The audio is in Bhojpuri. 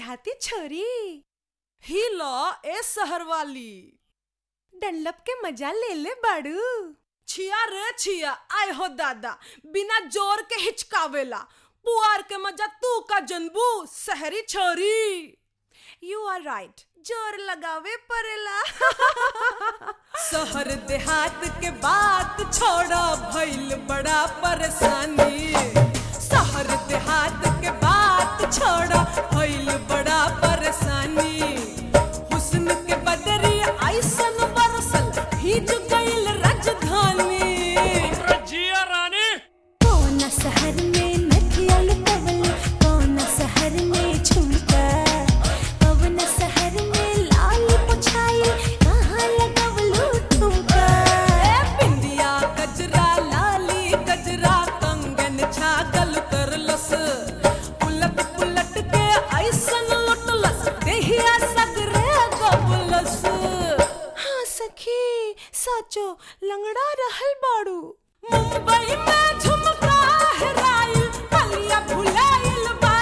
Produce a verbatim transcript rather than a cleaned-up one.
देहाती छोरी। ही लो ए शहर वाली। डनलप के मजा ले ले बाड़ू। छिया रे छिया, आय हो दादा, बिना जोर के हिचकावेला। पुआर के मजा तू का जनबू शहरी छोरी। यू आर राइट, जोर लगावे पड़ेला। शहर देहात के बात छोड़ा, भइल बड़ा परेशानी। शहर देहात के बात छोड़ा, भइल बड़ा परेशानी। हुस्न के बदरी ऐसन बरसल, भीज गइल राजधानी। जिया रानी। कौन शहर में नथिया लुकवल, कौन शहर में झुमका, कौन शहर में लाल पुछाई, कहाँ लगवलू ठुमका। बिंदिया गजरा लाली गजरा, कंगन छागल करलस। उलट पुलट के ऐसन लुटलस, देहिया सगरे गबलस। हाँ सखी, साचो लंगड़ा रहल बाड़ू। मुंबई में झुमका हेराइल, बलिया भुलाइल बा।